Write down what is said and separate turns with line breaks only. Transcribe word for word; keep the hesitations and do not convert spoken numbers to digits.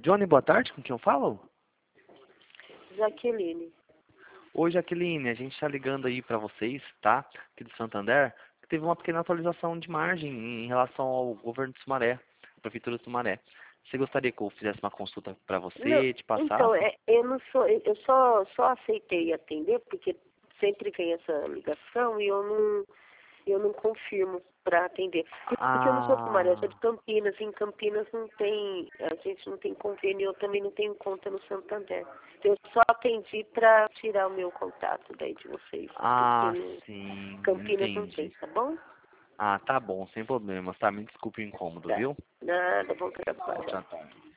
Johnny, boa tarde, com quem eu falo?
Jaqueline.
Oi, Jaqueline, a gente está ligando aí para vocês, tá? Aqui do Santander, que teve uma pequena atualização de margem em relação ao governo de Sumaré, a Prefeitura de Sumaré. Você gostaria que eu fizesse uma consulta para
Não,
você, te passasse?
então, é, eu não sou, eu só, só aceitei atender porque sempre vem essa ligação e eu não, eu não confirmo para atender. Porque eu não sou de Sumaré, eu sou de
Ah,
Campinas, e em Campinas não tem, a gente não tem convênio, eu também não tenho conta no Santander. Eu só atendi para tirar o meu contato daí de vocês, porque
ah,
no
sim,
Campinas não tem,
entendi.
tá bom?
Ah, tá bom, sem problemas, tá? Me desculpe o incômodo,
Tá.
viu?
Nada, bom trabalho.
Tchau, tchau.